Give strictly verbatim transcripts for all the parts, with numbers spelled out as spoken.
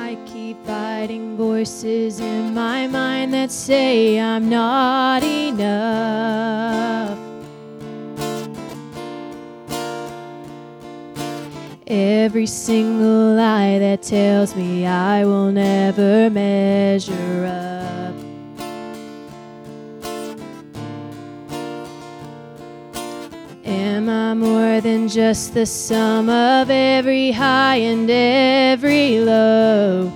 I keep fighting voices in my mind that say I'm not enough. Every single lie that tells me I will never measure up. Am I more than just the sum of every high and every low?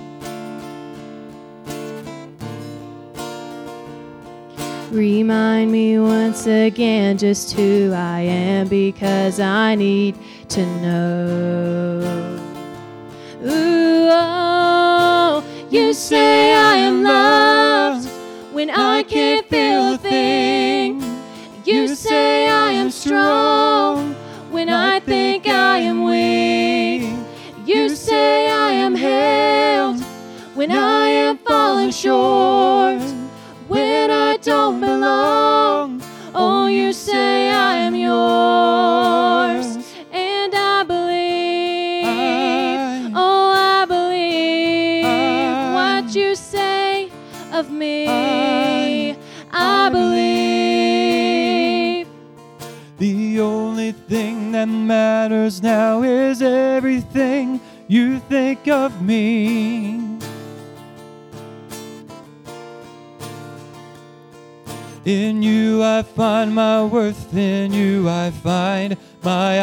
Remind me once again just who I am, because I need to know. Ooh, oh, you say I am loved when I can't feel a thing. You say I am strong when I think I am weak. You say I am held when I am falling short, when I don't belong. Oh, you say I am yours, and I believe, I, oh, I believe I, what you say of me. I, I believe. The only thing that matters now is everything you think of me. In you I find my worth, in you I find my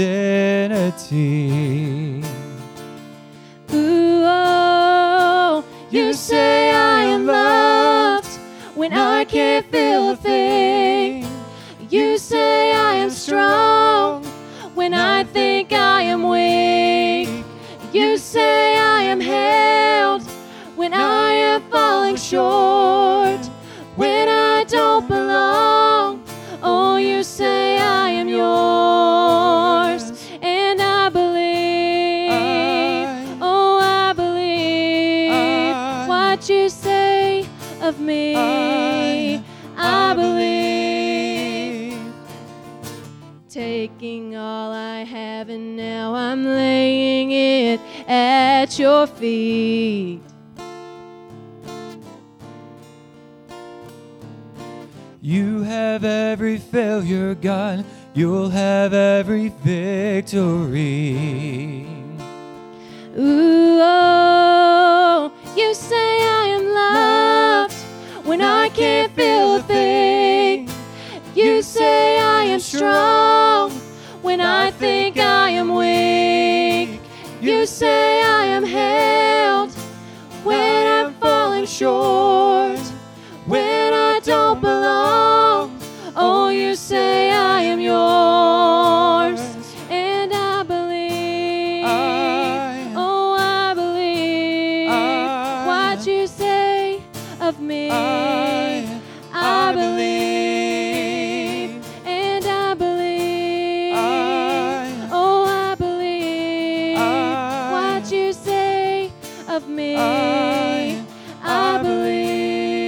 identity. Ooh, oh, you say I am loved when I can't feel a thing. You say I am strong when I think I am weak. You say I am held when I am falling short, when I don't belong. Oh, you say I am yours, and I believe, I, oh, I believe I, what you say of me. I, I believe. Taking all I have and now I'm laying it at your feet. You have every failure, God. You'll have every victory. Ooh, oh, you say I am loved when I can't feel a thing. You say I am strong when I think I am weak. You say I am held when I'm falling short, when I don't belong. Oh, you say I am yours, and I believe, I, oh, I believe I, what you say of me. I, I believe, and I believe, I, oh, I believe I, what you say of me. I, I believe.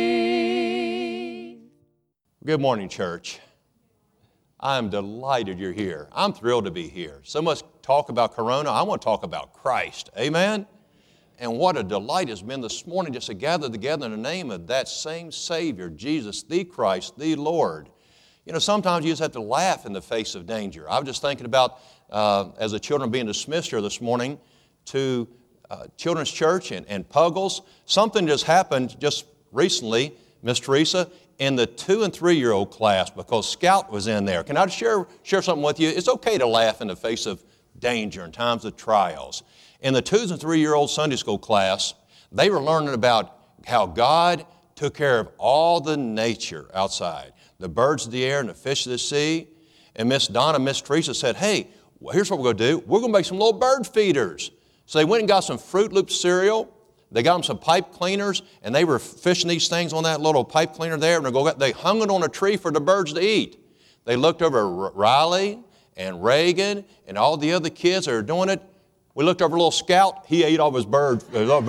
Good morning, church. I'm delighted you're here. I'm thrilled to be here. So much talk about Corona. I want to talk about Christ. Amen? And what a delight it's been this morning just to gather together in the name of that same Savior, Jesus, the Christ, the Lord. You know, sometimes you just have to laugh in the face of danger. I was just thinking about, uh, as the children being dismissed here this morning to uh, Children's Church and, and Puggles, something just happened just recently, Miss Teresa, in the two and three-year-old class, because Scout was in there. Can I share, share something with you? It's okay to laugh in the face of danger in times of trials. In the two and three-year-old Sunday school class, they were learning about how God took care of all the nature outside, the birds of the air and the fish of the sea. And Miss Donna, Miss Teresa said, hey, well, here's what we're going to do. We're going to make some little bird feeders. So they went and got some Fruit Loop cereal. They got them some pipe cleaners, and they were fishing these things on that little pipe cleaner there, and they go, they hung it on a tree for the birds to eat. They looked over at Riley and Reagan and all the other kids that are doing it. We looked over little Scout. He ate all his birds.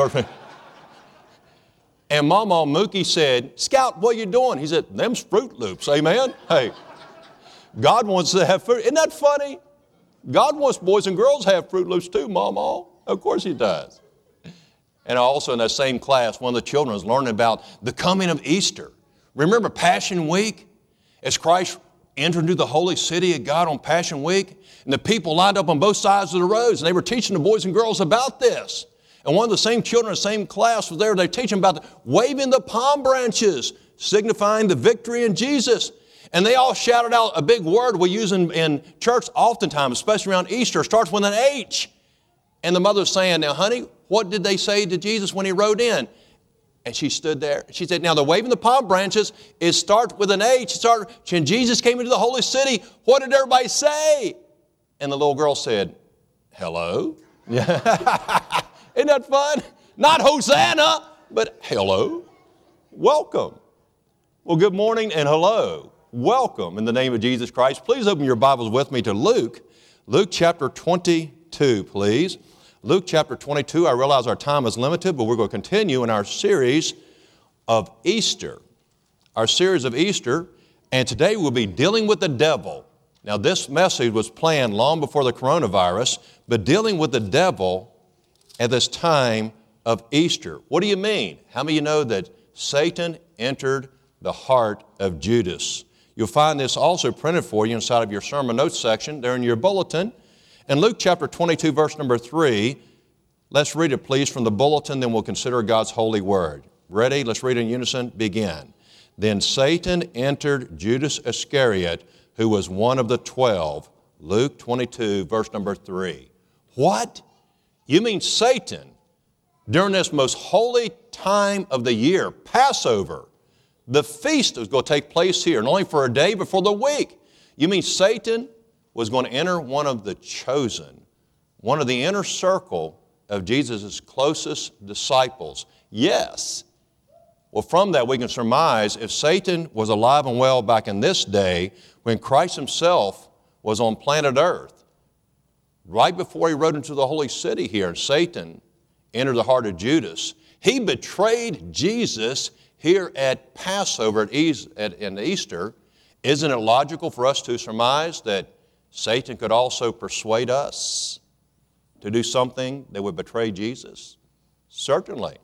And Mama Mookie said, Scout, what are you doing? He said, them's Fruit Loops, amen? Hey, God wants to have fruit. Isn't that funny? God wants boys and girls to have Fruit Loops too, Mama. Of course He does. And also in that same class, one of the children was learning about the coming of Easter. Remember Passion Week? As Christ entered into the holy city of God on Passion Week, and the people lined up on both sides of the roads, and they were teaching the boys and girls about this. And one of the same children in the same class was there. They teach them about the, waving the palm branches, signifying the victory in Jesus. And they all shouted out a big word we use in, in church oftentimes, especially around Easter, starts with an H. And the mother was saying, now, honey, what did they say to Jesus when he rode in? And she stood there. She said, now, the waving the palm branches, it starts with an H. It started, when Jesus came into the holy city, what did everybody say? And the little girl said, hello? Isn't that fun? Not Hosanna, but hello. Welcome. Well, good morning and hello. Welcome in the name of Jesus Christ. Please open your Bibles with me to Luke. Luke chapter twenty-two, please. Luke chapter twenty-two. I realize our time is limited, but we're going to continue in our series of Easter. Our series of Easter, and today we'll be dealing with the devil. Now, this message was planned long before the coronavirus, but dealing with the devil at this time of Easter. What do you mean? How many of you know that Satan entered the heart of Judas? You'll find this also printed for you inside of your sermon notes section there in your bulletin. In Luke chapter twenty-two, verse number three, let's read it please from the bulletin, then we'll consider God's holy word. Ready? Let's read in unison. Begin. Then Satan entered Judas Iscariot, who was one of the twelve. Luke twenty-two, verse number three. What? You mean Satan, during this most holy time of the year, Passover, the feast was going to take place here, and only for a day before the week. You mean Satan was going to enter one of the chosen, one of the inner circle of Jesus' closest disciples? Yes. Well, from that we can surmise if Satan was alive and well back in this day when Christ himself was on planet Earth, right before he rode into the holy city here, and Satan entered the heart of Judas, he betrayed Jesus here at Passover at Easter. Isn't it logical for us to surmise that Satan could also persuade us to do something that would betray Jesus? Certainly.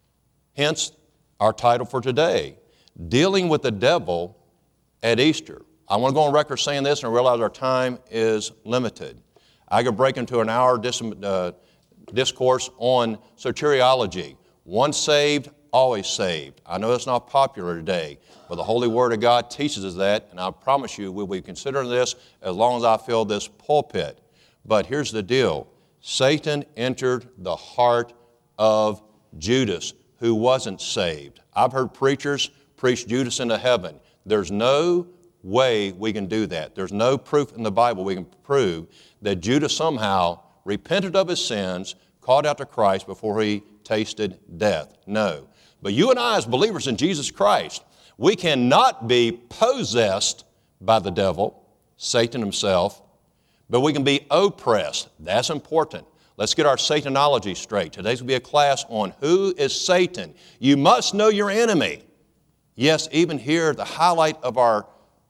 Hence, our title for today, Dealing with the Devil at Easter. I want to go on record saying this and I realize our time is limited. I could break into an hour dis- uh, discourse on soteriology. Once saved, always saved. I know that's not popular today, but the Holy Word of God teaches us that, and I promise you we'll be considering this as long as I fill this pulpit. But here's the deal. Satan entered the heart of Judas, who wasn't saved. I've heard preachers preach Judas into heaven. There's no way we can do that. There's no proof in the Bible we can prove that Judas somehow repented of his sins, called out to Christ before he tasted death. No. But you and I as believers in Jesus Christ, we cannot be possessed by the devil, Satan himself, but we can be oppressed. That's important. Let's get our Satanology straight. Today's going to be a class on who is Satan. You must know your enemy. Yes, even here, the highlight of our,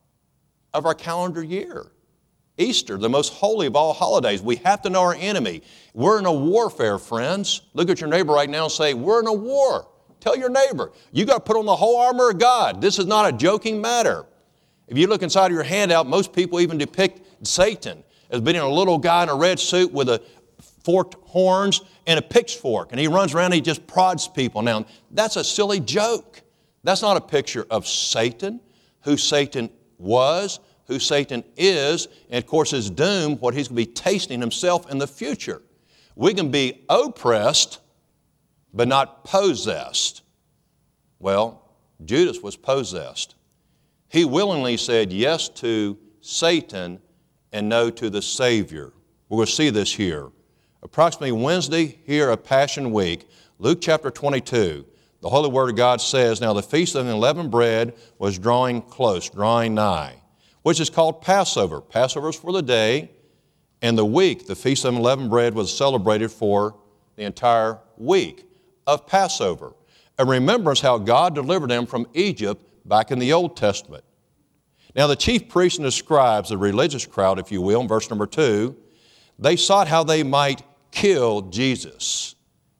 of our calendar year. Easter, the most holy of all holidays. We have to know our enemy. We're in a warfare, friends. Look at your neighbor right now and say, we're in a war. Tell your neighbor, you got to put on the whole armor of God. This is not a joking matter. If you look inside of your handout, most people even depict Satan as being a little guy in a red suit with a forked horns and a pitchfork, and he runs around and he just prods people. Now, that's a silly joke. That's not a picture of Satan, who Satan was, who Satan is, and of course his doom, what he's going to be tasting himself in the future. We can be oppressed, but not possessed. Well, Judas was possessed. He willingly said yes to Satan and no to the Savior. We're going to see this here. Approximately Wednesday here of Passion Week, Luke chapter twenty-two, the Holy Word of God says, now the feast of unleavened bread was drawing close, drawing nigh, which is called Passover. Passover is for the day, and the week, the feast of unleavened bread was celebrated for the entire week of Passover. And remembrance how God delivered them from Egypt back in the Old Testament. Now the chief priests and the scribes, the religious crowd, if you will, in verse number two, they sought how they might kill Jesus.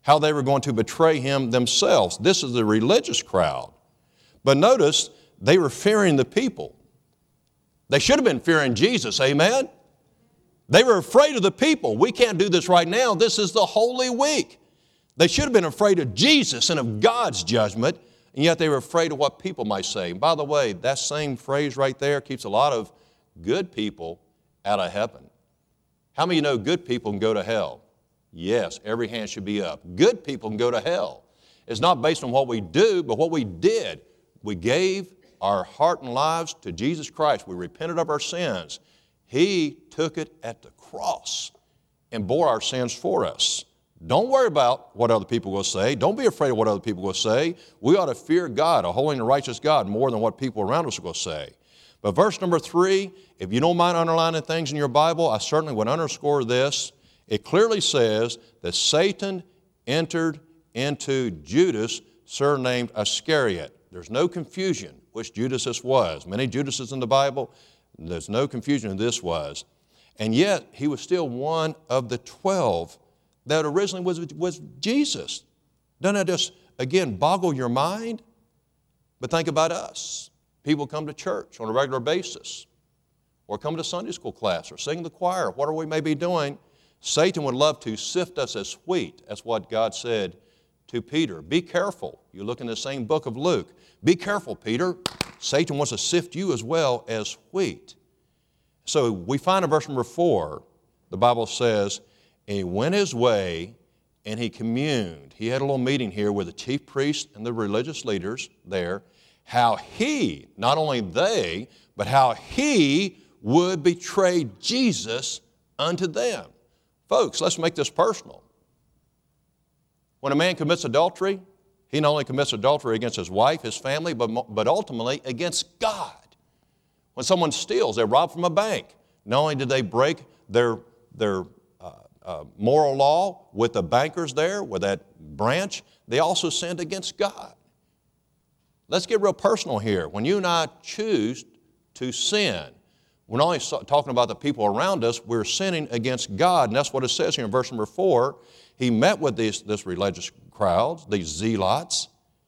how they were going to betray him themselves. This is the religious crowd. But notice, they were fearing the people. They should have been fearing Jesus, amen? They were afraid of the people. We can't do this right now. This is the Holy Week. They should have been afraid of Jesus and of God's judgment, and yet they were afraid of what people might say. And by the way, that same phrase right there keeps a lot of good people out of heaven. How many of you know good people can go to hell? Yes, every hand should be up. Good people can go to hell. It's not based on what we do, but what we did. We gave our heart and lives to Jesus Christ. We repented of our sins. He took it at the cross and bore our sins for us. Don't worry about what other people will say. Don't be afraid of what other people will say. We ought to fear God, a holy and righteous God, more than what people around us will say. But verse number three, if you don't mind underlining things in your Bible, I certainly would underscore this. It clearly says that Satan entered into Judas, surnamed Iscariot. There's no confusion which Judas this was. Many Judases in the Bible, there's no confusion who this was. And yet, he was still one of the twelve that originally was, was Jesus. Doesn't that just, again, boggle your mind? But think about us. People come to church on a regular basis, or come to Sunday school class, or sing the choir, whatever we may be doing. Satan would love to sift us as wheat. That's what God said to Peter. Be careful. You look in the same book of Luke. Be careful, Peter. Satan wants to sift you as well as wheat. So we find in verse number four, the Bible says, and he went his way and he communed. He had a little meeting here with the chief priests and the religious leaders there, how he, not only they, but how he would betray Jesus unto them. Folks, let's make this personal. When a man commits adultery, he not only commits adultery against his wife, his family, but, but ultimately against God. When someone steals, they rob from a bank, not only did they break their, their uh, uh, moral law with the bankers there, with that branch, they also sinned against God. Let's get real personal here. When you and I choose to sin, we're not only talking about the people around us, we're sinning against God. And that's what it says here in verse number four. He met with these, this religious crowds, these zealots,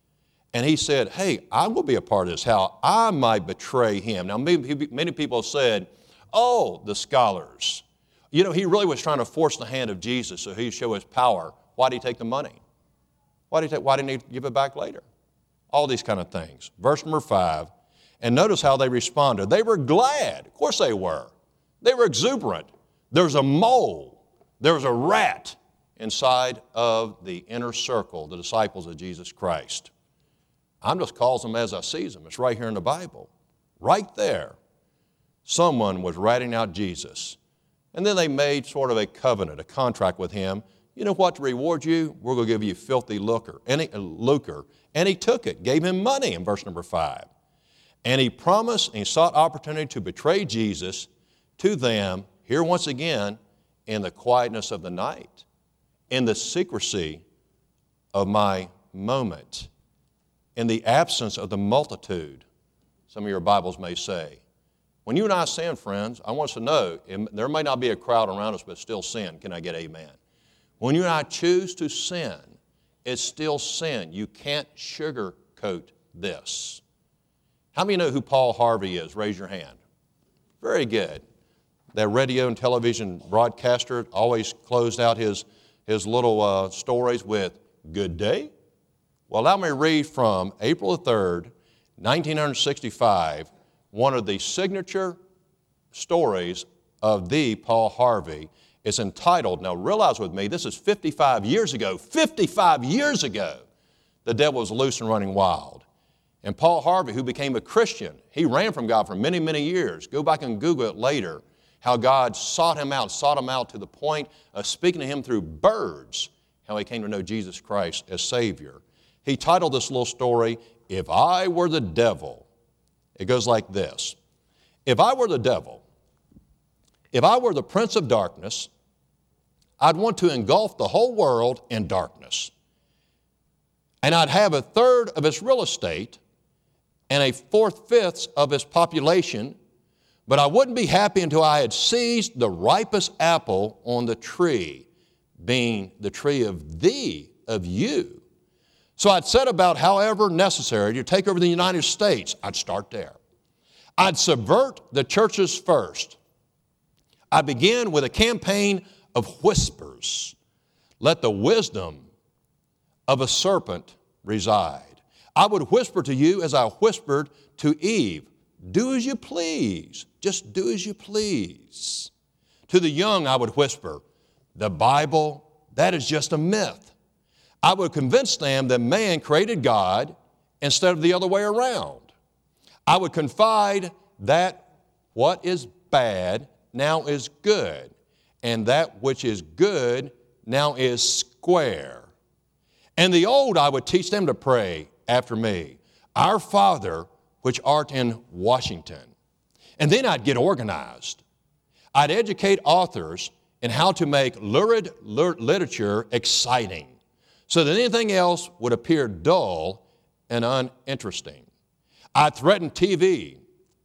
and he said, hey, I will be a part of this, how I might betray him. Now, many, many people said, oh, the scholars. You know, he really was trying to force the hand of Jesus so he'd show his power. Why did he take the money? Why, did he take, why didn't he give it back later? All these kind of things. Verse number five, and notice how they responded. They were glad. Of course they were. They were exuberant. There was a mole. There was a rat inside of the inner circle, the disciples of Jesus Christ. I'm just calling them as I see them. It's right here in the Bible. Right there, someone was ratting out Jesus. And then they made sort of a covenant, a contract with him. You know what, to reward you, we're going to give you filthy lucre. And he, lucre. And he took it, gave him money in verse number five. And he promised and he sought opportunity to betray Jesus to them, here once again, in the quietness of the night, in the secrecy of my moment, in the absence of the multitude, some of your Bibles may say. When you and I sin, friends, I want us to know, there may not be a crowd around us, but still sin. Can I get amen? When you and I choose to sin, it's still sin. You can't sugarcoat this. How many know who Paul Harvey is? Raise your hand. Very good. That radio and television broadcaster always closed out his, his little uh, stories with, good day. Well, allow me to read from April the third, nineteen sixty-five, one of the signature stories of the Paul Harvey. It's entitled, now realize with me, this is fifty-five years ago. fifty-five years ago, the devil was loose and running wild. And Paul Harvey, who became a Christian, he ran from God for many, many years. Go back and Google it later, how God sought him out, sought him out to the point of speaking to him through birds, how he came to know Jesus Christ as Savior. He titled this little story, If I Were the Devil. It goes like this. If I were the devil, if I were the prince of darkness, I'd want to engulf the whole world in darkness. And I'd have a third of its real estate and a fourth-fifth of its population, but I wouldn't be happy until I had seized the ripest apple on the tree, being the tree of the of you. So I'd set about, however necessary, to take over the United States. I'd start there. I'd subvert the churches first. I began with a campaign of whispers. Let the wisdom of a serpent reside. I would whisper to you as I whispered to Eve, do as you please. Just do as you please. To the young, I would whisper, the Bible, that is just a myth. I would convince them that man created God instead of the other way around. I would confide that what is bad now is good, and that which is good now is square. And the old, I would teach them to pray after me, Our Father, which art in Washington. And then I'd get organized. I'd educate authors in how to make lurid literature exciting, so that anything else would appear dull and uninteresting. I threatened T V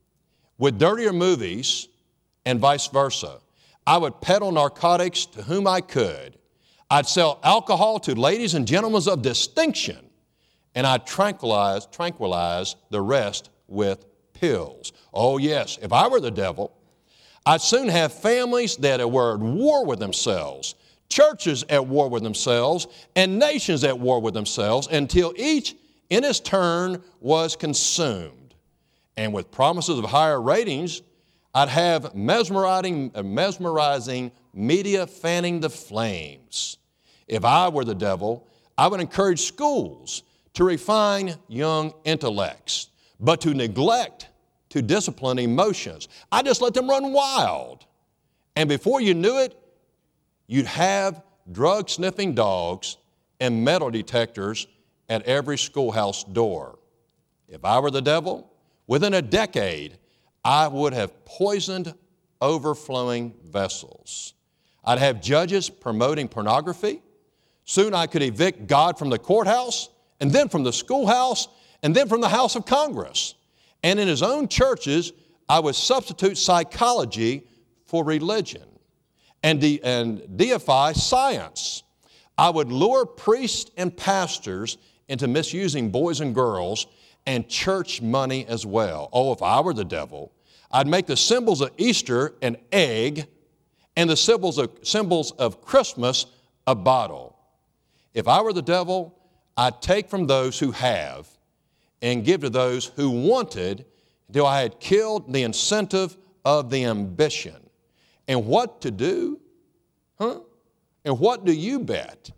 with dirtier movies and vice versa. I would peddle narcotics to whom I could. I'd sell alcohol to ladies and gentlemen of distinction, and I'd tranquilize, tranquilize the rest with pills. Oh yes, if I were the devil, I'd soon have families that were at war with themselves, churches at war with themselves, and nations at war with themselves until each in its turn was consumed. And with promises of higher ratings, I'd have mesmerizing, mesmerizing media fanning the flames. If I were the devil, I would encourage schools to refine young intellects, but to neglect to discipline emotions. I just let them run wild. And before you knew it, you'd have drug-sniffing dogs and metal detectors at every schoolhouse door. If I were the devil, within a decade, I would have poisoned overflowing vessels. I'd have judges promoting pornography. Soon I could evict God from the courthouse, and then from the schoolhouse, and then from the House of Congress. And in his own churches, I would substitute psychology for religion and, de- and deify science. I would lure priests and pastors into misusing boys and girls and church money as well. Oh, if I were the devil, I'd make the symbols of Easter an egg and the symbols of, symbols of Christmas a bottle. If I were the devil, I'd take from those who have and give to those who wanted until I had killed the incentive of the ambition. And what to do? Huh? And what do you bet?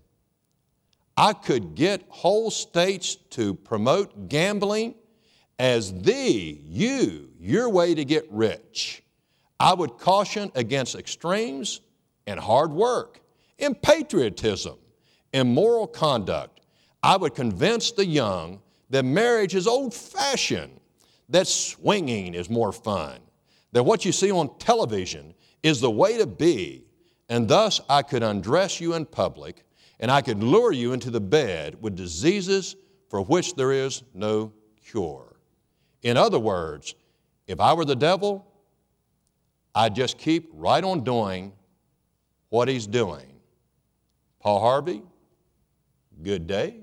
I could get whole states to promote gambling as the, you, your way to get rich. I would caution against extremes in hard work, in patriotism, in moral conduct. I would convince the young that marriage is old-fashioned, that swinging is more fun, that what you see on television is the way to be, and thus I could undress you in public, and I could lure you into the bed with diseases for which there is no cure. In other words, if I were the devil, I'd just keep right on doing what he's doing. Paul Harvey, good day.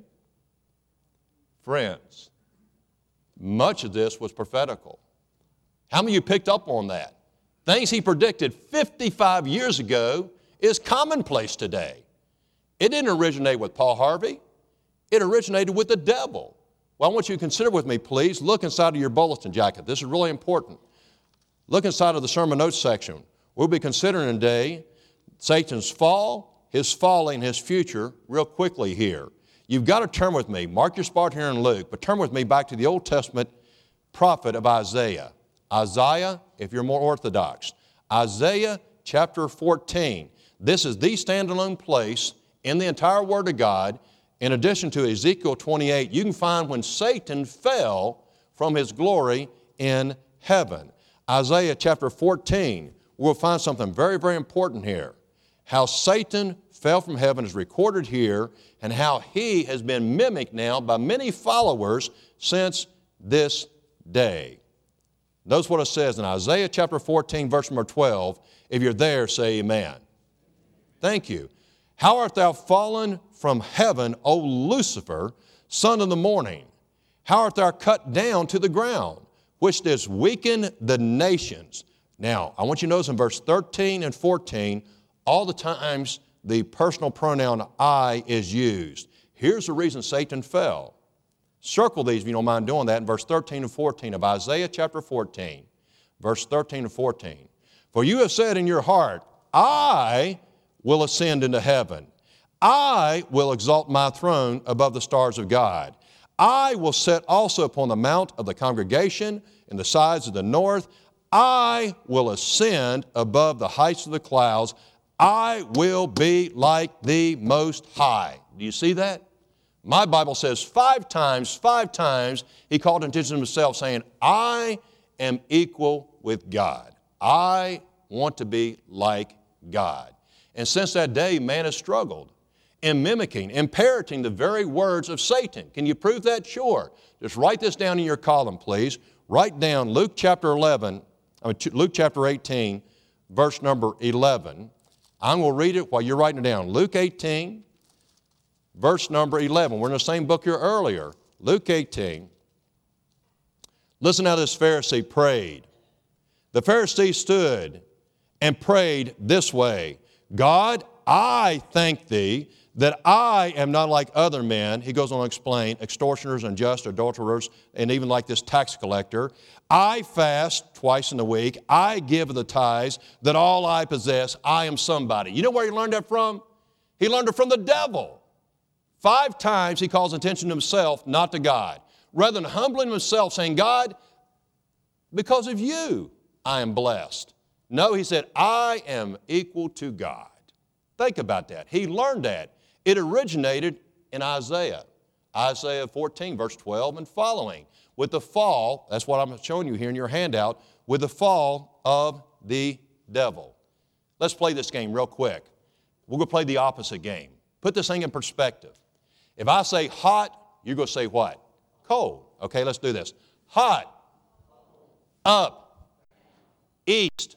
Friends, much of this was prophetical. How many of you picked up on that? Things he predicted fifty-five years ago is commonplace today. It didn't originate with Paul Harvey. It originated with the devil. Well, I want you to consider with me, please. Look inside of your bulletin jacket. This is really important. Look inside of the sermon notes section. We'll be considering today Satan's fall, his falling, his future, real quickly here. You've got to turn with me. Mark your spot here in Luke, but turn with me back to the Old Testament prophet of Isaiah. Isaiah, if you're more orthodox. Isaiah chapter fourteen. This is the standalone place in the entire Word of God. In addition to Ezekiel twenty-eight, you can find when Satan fell from his glory in heaven. Isaiah chapter fourteen, we'll find something very, very important here. How Satan fell from heaven is recorded here, and how he has been mimicked now by many followers since this day. Notice what it says in Isaiah chapter fourteen, verse number twelve. If you're there, say amen. Thank you. How art thou fallen from heaven, O Lucifer, son of the morning? How art thou cut down to the ground, which didst weaken the nations? Now, I want you to notice in verse thirteen and fourteen, all the times the personal pronoun I is used. Here's the reason Satan fell. Circle these if you don't mind doing that in verse thirteen and fourteen of Isaiah chapter fourteen. Verse thirteen and fourteen. For you have said in your heart, I will ascend into heaven. I will exalt my throne above the stars of God. I will sit also upon the mount of the congregation in the sides of the north. I will ascend above the heights of the clouds. I will be like the Most High. Do you see that? My Bible says five times, five times, he called attention to himself saying, I am equal with God. I want to be like God. And since that day, man has struggled in mimicking, in parroting the very words of Satan. Can you prove that? Sure. Just write this down in your column, please. Write down Luke chapter eleven, I mean, Luke chapter eighteen, verse number eleven. I'm going to read it while you're writing it down. Luke eighteen, verse number eleven. We're in the same book here earlier. Luke eighteen. Listen how this Pharisee prayed. The Pharisee stood and prayed this way, God, I thank Thee that I am not like other men, he goes on to explain, extortioners, unjust, adulterers, and even like this tax collector. I fast twice in the week. I give the tithes, that all I possess, I am somebody. You know where he learned that from? He learned it from the devil. Five times he calls attention to himself, not to God. Rather than humbling himself, saying, God, because of you, I am blessed. No, he said, I am equal to God. Think about that. He learned that. It originated in Isaiah. Isaiah fourteen, verse twelve and following. With the fall, that's what I'm showing you here in your handout, with the fall of the devil. Let's play this game real quick. We're going to play the opposite game. Put this thing in perspective. If I say hot, you're going to say what? Cold. Okay, let's do this. Hot, up, east,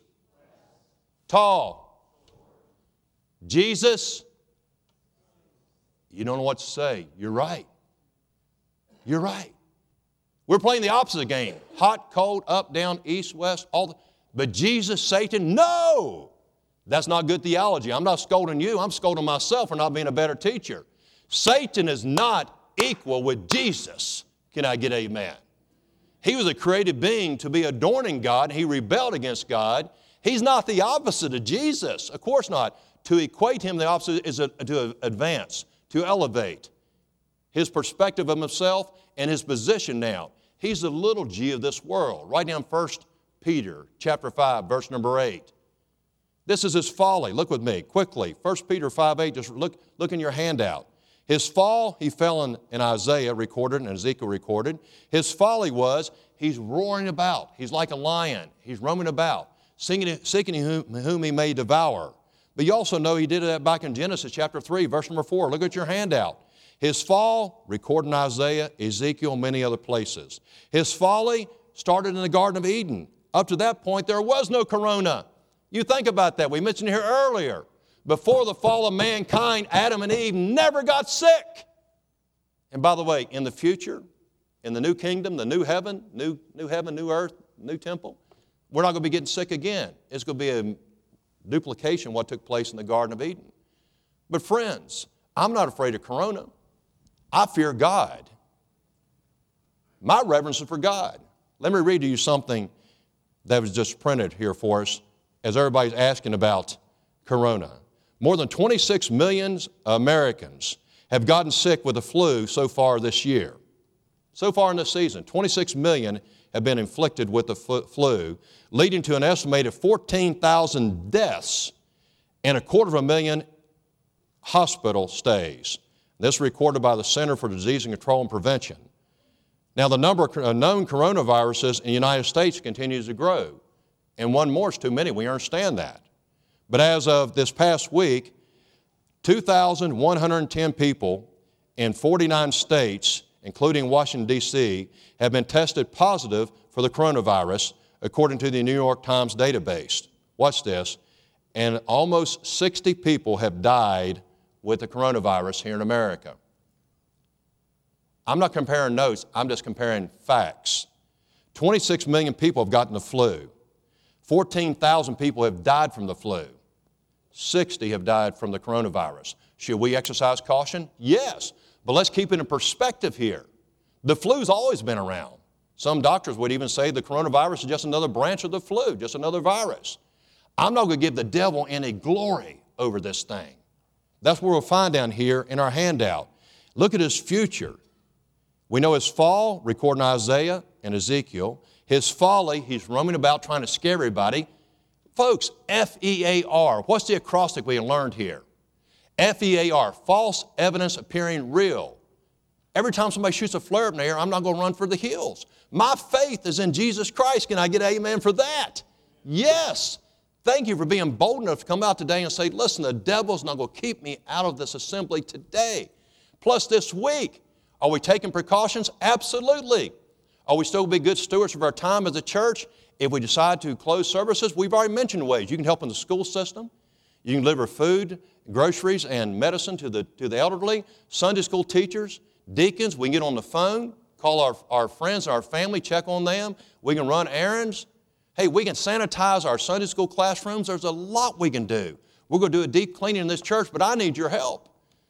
tall, Jesus. You don't know what to say. You're right. You're right. We're playing the opposite game. Hot, cold, up, down, east, west, all the, but Jesus, Satan, no! That's not good theology. I'm not scolding you. I'm scolding myself for not being a better teacher. Satan is not equal with Jesus. Can I get amen? He was a created being to be adorning God. He rebelled against God. He's not the opposite of Jesus. Of course not. To equate him, the opposite is a, to advance, to elevate his perspective of himself and his position now. He's the little g of this world. Write down First Peter chapter five, verse number eight. This is his folly. Look with me quickly. First Peter five eight, just look, look in your handout. His fall, he fell in, in Isaiah recorded and Ezekiel recorded. His folly was he's roaring about. He's like a lion. He's roaming about, singing, seeking whom, whom he may devour. But you also know he did that back in Genesis chapter three, verse number four. Look at your handout. His fall, recorded in Isaiah, Ezekiel, many other places. His folly started in the Garden of Eden. Up to that point, there was no corona. You think about that. We mentioned here earlier. Before the fall of mankind, Adam and Eve never got sick. And by the way, in the future, in the new kingdom, the new heaven, new, new heaven, new earth, new temple, we're not going to be getting sick again. It's going to be a duplication of what took place in the Garden of Eden. But friends, I'm not afraid of corona. I fear God. My reverence is for God. Let me read to you something that was just printed here for us as everybody's asking about corona. More than twenty-six million Americans have gotten sick with the flu so far this year. So far in this season, twenty-six million have been inflicted with the flu, leading to an estimated fourteen thousand deaths and a quarter of a million hospital stays. This is recorded by the Center for Disease and Control and Prevention. Now, the number of known coronaviruses in the United States continues to grow, and one more is too many. We understand that. But as of this past week, two thousand one hundred ten people in forty-nine states, including Washington, D C, have been tested positive for the coronavirus, according to the New York Times database. Watch this. And almost sixty people have died with the coronavirus here in America. I'm not comparing notes, I'm just comparing facts. twenty-six million people have gotten the flu. fourteen thousand people have died from the flu. sixty have died from the coronavirus. Should we exercise caution? Yes, but let's keep it in perspective here. The flu's always been around. Some doctors would even say the coronavirus is just another branch of the flu, just another virus. I'm not going to give the devil any glory over this thing. That's what we'll find down here in our handout. Look at his future. We know his fall, recorded in Isaiah and Ezekiel. His folly, he's roaming about trying to scare everybody. Folks, F E A R, what's the acrostic we learned here? F E A R, false evidence appearing real. Every time somebody shoots a flare up in the air, I'm not going to run for the hills. My faith is in Jesus Christ. Can I get an amen for that? Yes. Thank you for being bold enough to come out today and say, listen, the devil's not going to keep me out of this assembly today. Plus this week, are we taking precautions? Absolutely. Are we still be good stewards of our time as a church? If we decide to close services, we've already mentioned ways. You can help in the school system. You can deliver food, groceries, and medicine to the, to the elderly. Sunday school teachers, deacons, we can get on the phone, call our, our friends, our family, check on them. We can run errands. Hey, we can sanitize our Sunday school classrooms. There's a lot we can do. We're going to do a deep cleaning in this church, but I need your help.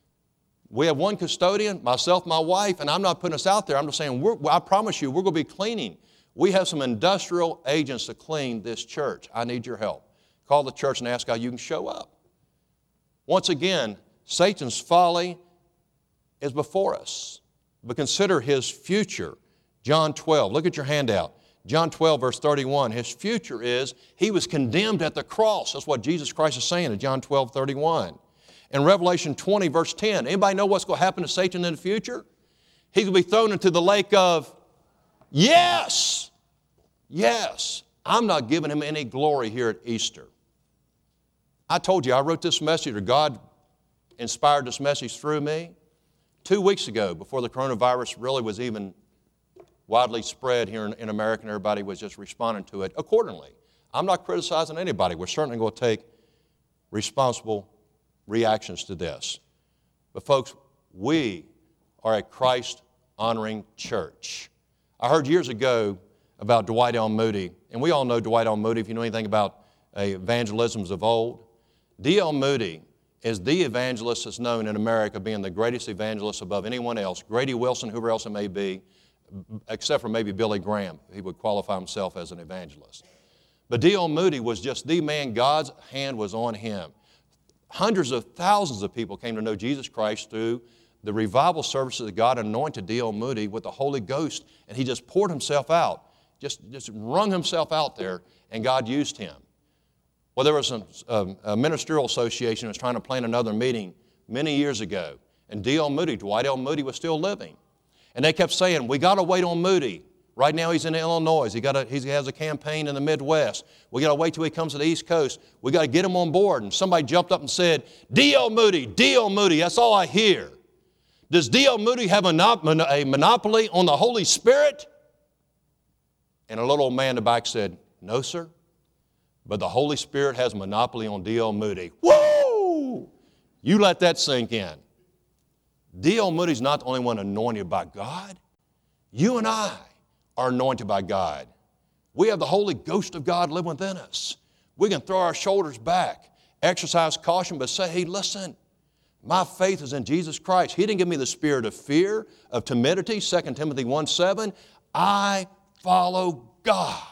We have one custodian, myself, my wife, and I'm not putting us out there. I'm just saying, we're, I promise you, we're going to be cleaning. We have some industrial agents to clean this church. I need your help. Call the church and ask how you can show up. Once again, Satan's folly is before us. But consider his future. John twelve, look at your handout. John twelve, verse thirty-one, his future is he was condemned at the cross. That's what Jesus Christ is saying in John twelve, thirty-one. In Revelation twenty, verse ten, anybody know what's going to happen to Satan in the future? He's going to be thrown into the lake of, yes, yes. I'm not giving him any glory here at Easter. I told you I wrote this message, or God inspired this message through me two weeks ago before the coronavirus really was even widely spread here in, in America, and everybody was just responding to it accordingly. I'm not criticizing anybody. We're certainly going to take responsible reactions to this. But folks, we are a Christ-honoring church. I heard years ago about Dwight L. Moody, and we all know Dwight L. Moody if you know anything about uh, evangelisms of old. D L. Moody is the evangelist that's known in America being the greatest evangelist above anyone else, Grady Wilson, whoever else it may be, except for maybe Billy Graham. He would qualify himself as an evangelist. But D L. Moody was just the man. God's hand was on him. Hundreds of thousands of people came to know Jesus Christ through the revival services that God anointed D L. Moody with the Holy Ghost, and he just poured himself out, just, just wrung himself out there, and God used him. Well, there was a, a, a ministerial association that was trying to plan another meeting many years ago, and D L. Moody, Dwight L. Moody, was still living. And they kept saying, we got to wait on Moody. Right now he's in Illinois. He, got a, he has a campaign in the Midwest. We got to wait till he comes to the East Coast. We got to get him on board. And somebody jumped up and said, D L. Moody, D L. Moody, that's all I hear. Does D L. Moody have a, a monopoly on the Holy Spirit? And a little old man in the back said, no, sir. But the Holy Spirit has a monopoly on D L. Moody. Woo! You let that sink in. D L. Moody's not the only one anointed by God. You and I are anointed by God. We have the Holy Ghost of God live within us. We can throw our shoulders back, exercise caution, but say, hey, listen, my faith is in Jesus Christ. He didn't give me the spirit of fear, of timidity, Second Timothy one seven. I follow God.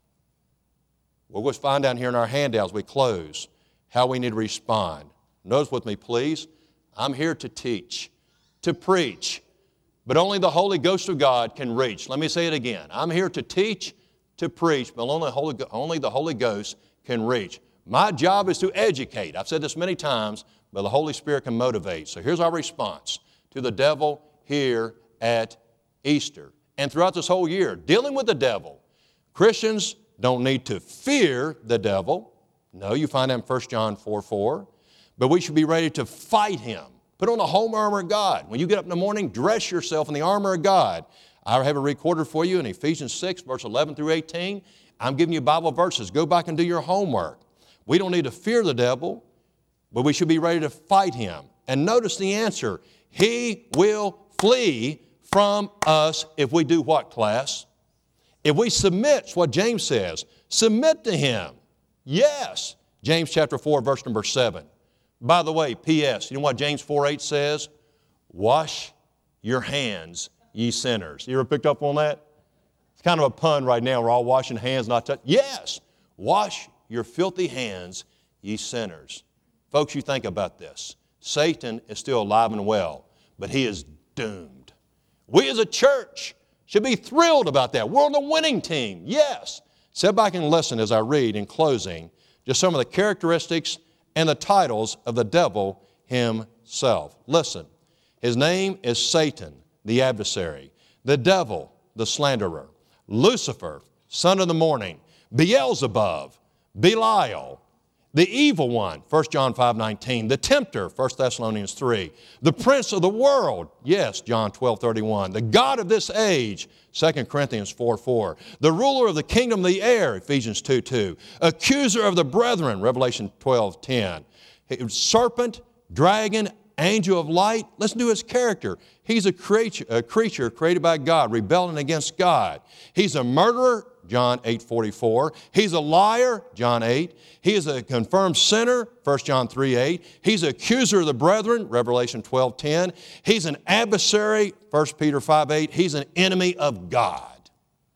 We'll just find down here in our handout as we close how we need to respond. Notice with me, please. I'm here to teach, to preach, but only the Holy Ghost of God can reach. Let me say it again. I'm here to teach, to preach, but only, Holy, only the Holy Ghost can reach. My job is to educate. I've said this many times, but the Holy Spirit can motivate. So here's our response to the devil here at Easter. And throughout this whole year, dealing with the devil. Christians don't need to fear the devil. No, you find that in First John four four. But we should be ready to fight him. Put on the whole armor of God. When you get up in the morning, dress yourself in the armor of God. I have it recorded for you in Ephesians six, verse eleven through eighteen. I'm giving you Bible verses. Go back and do your homework. We don't need to fear the devil, but we should be ready to fight him. And notice the answer. He will flee from us if we do what, class? If we submit, it's what James says. Submit to Him. Yes. James chapter four, verse number seven. By the way, P S, you know what James four eight says? Wash your hands, ye sinners. You ever picked up on that? It's kind of a pun right now. We're all washing hands, not touching. Yes. Wash your filthy hands, ye sinners. Folks, you think about this. Satan is still alive and well, but he is doomed. We as a church should be thrilled about that. We're on the winning team. Yes. Sit back and listen as I read in closing just some of the characteristics and the titles of the devil himself. Listen. His name is Satan, the adversary. The devil, the slanderer. Lucifer, son of the morning. Beelzebub, Belial. The evil one, First John five nineteen. The tempter, First Thessalonians three. The prince of the world, yes, John twelve thirty-one. The god of this age, Second Corinthians four four. The ruler of the kingdom of the air, Ephesians two two. Accuser of the brethren, Revelation twelve ten. Serpent, dragon, angel of light. Listen to his character. He's a creature, a creature created by God, rebelling against God. He's a murderer, John eight forty-four. He's a liar, John eight. He is a confirmed sinner, First John three eight. He's an accuser of the brethren, Revelation twelve ten. He's an adversary, First Peter five eight. He's an enemy of God.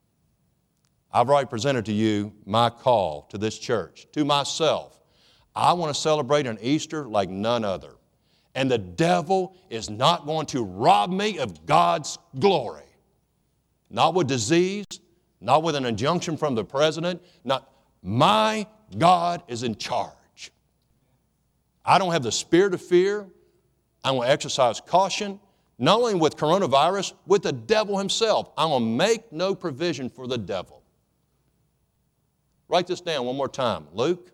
I've already presented to you my call to this church, to myself. I want to celebrate an Easter like none other. And the devil is not going to rob me of God's glory. Not with disease, not with an injunction from the president. Not, my God is in charge. I don't have the spirit of fear. I'm going to exercise caution, not only with coronavirus, with the devil himself. I'm going to make no provision for the devil. Write this down one more time. Luke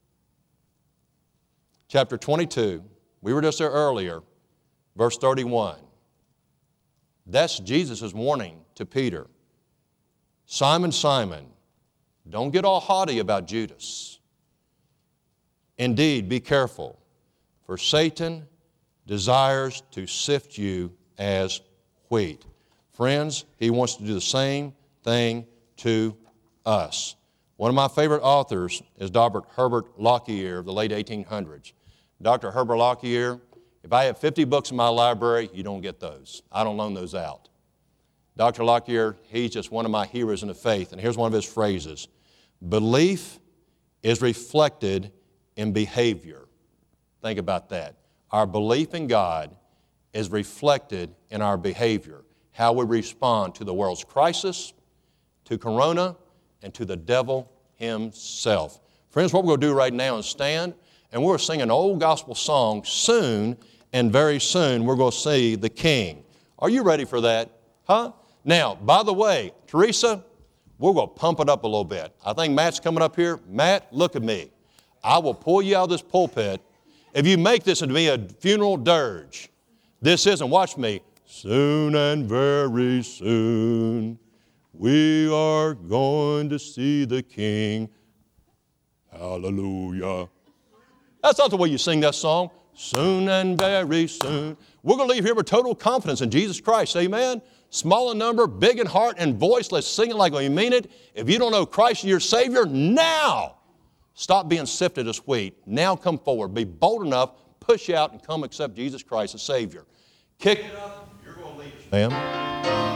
chapter twenty-two. We were just there earlier, verse thirty-one. That's Jesus' warning to Peter. Simon, Simon, don't get all haughty about Judas. Indeed, be careful, for Satan desires to sift you as wheat. Friends, he wants to do the same thing to us. One of my favorite authors is Doctor Herbert Lockyer of the late eighteen hundreds. Doctor Herbert Lockyer, if I have fifty books in my library, you don't get those. I don't loan those out. Doctor Lockyer, he's just one of my heroes in the faith, and here's one of his phrases. Belief is reflected in behavior. Think about that. Our belief in God is reflected in our behavior, how we respond to the world's crisis, to corona, and to the devil himself. Friends, what we're going to do right now is stand, and we're singing an old gospel song. Soon and very soon we're going to see the King. Are you ready for that? Huh? Now, by the way, Teresa, we're going to pump it up a little bit. I think Matt's coming up here. Matt, look at me. I will pull you out of this pulpit if you make this into be a funeral dirge. This isn't, watch me, soon and very soon we are going to see the King. Hallelujah. That's not the way you sing that song. Soon and very soon. We're going to leave here with total confidence in Jesus Christ. Amen? Small in number, big in heart and voice. Let's sing it like we mean it. If you don't know Christ as your Savior, now stop being sifted as wheat. Now come forward. Be bold enough. Push out and come accept Jesus Christ as Savior. Kick it up. You're going to lead us, ma'am.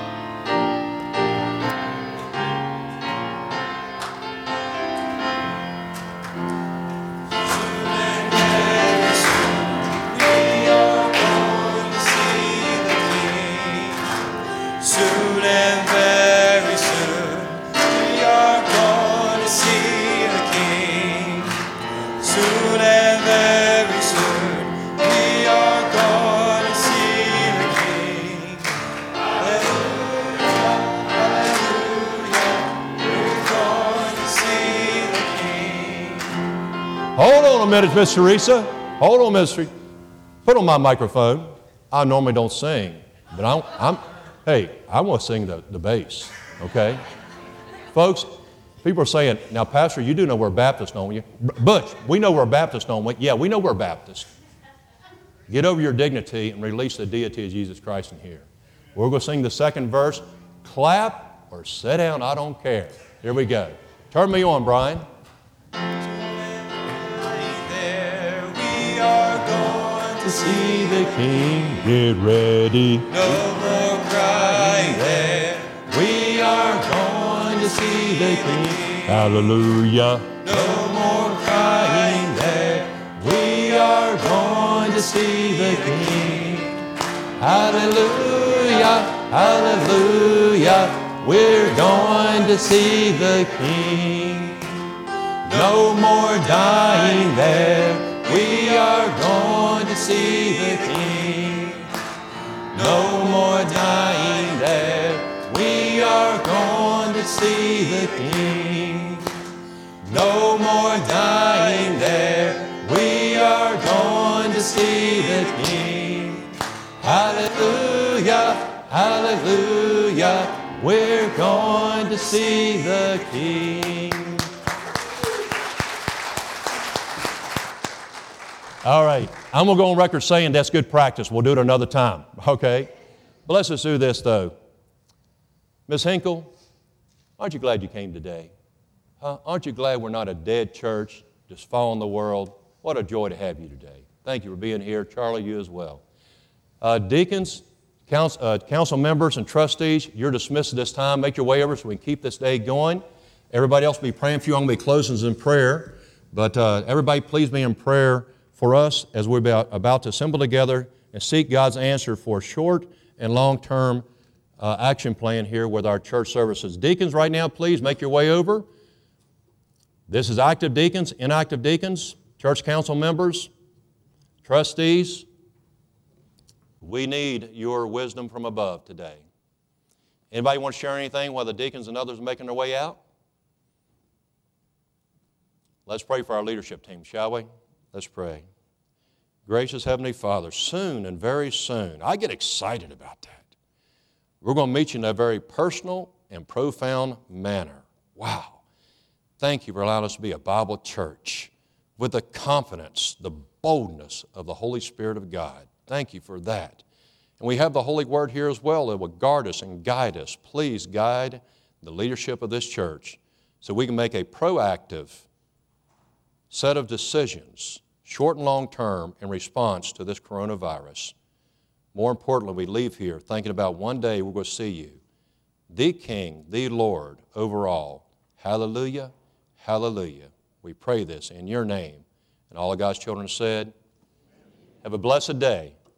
Soon and very soon, we are going to see the King. Soon and very soon, we are going to see the King. Hallelujah, hallelujah, we're going to see the King. Hold on a minute, Miss Teresa. Hold on, Miss Teresa. Put on my microphone. I normally don't sing, but I'm... I'm Hey, I want to sing the, the bass, okay? Folks, people are saying, now, Pastor, you do know we're Baptist, don't you? Butch, we know we're Baptist, don't we? Yeah, we know we're Baptist. Get over your dignity and release the deity of Jesus Christ in here. We're going to sing the second verse. Clap or sit down, I don't care. Here we go. Turn me on, Brian. There we are going to See the King. Get ready. no more crying there. We are going to see the King. Hallelujah. No more crying there. We are going to see the King. Hallelujah, hallelujah. We're going to see the King. No more dying there. We are going to see the King. No more dying there. We are going to see the King. No more dying there. We are going to see the King. Hallelujah, hallelujah. We're going to see the King. All right, I'm going to go on record saying that's good practice. We'll do it another time, okay? But let's just do this, though. Miss Hinkle, aren't you glad you came today? Huh? Aren't you glad we're not a dead church, just following the world? What a joy to have you today. Thank you for being here. Charlie, you as well. Uh, deacons, council, uh, council members, and trustees, you're dismissed at this time. Make your way over so we can keep this day going. Everybody else will be praying for you. I'm going to be closing in prayer. But uh, everybody, please be in prayer for us as we're about, about to assemble together and seek God's answer for short and long-term uh, action plan here with our church services. Deacons, right now, please make your way over. This is active deacons, inactive deacons, church council members, trustees. We need your wisdom from above today. Anybody want to share anything while the deacons and others are making their way out? Let's pray for our leadership team, shall we? Let's pray. Gracious Heavenly Father, soon and very soon, I get excited about that. We're going to meet you in a very personal and profound manner. Wow. Thank you for allowing us to be a Bible church with the confidence, the boldness of the Holy Spirit of God. Thank you for that. And we have the Holy Word here as well that will guard us and guide us. Please guide the leadership of this church so we can make a proactive set of decisions, short and long term, in response to this coronavirus. More importantly, we leave here thinking about one day we're going to see you, the King, the Lord, over all. Hallelujah, hallelujah. We pray this in your name. And all of God's children said, have a blessed day.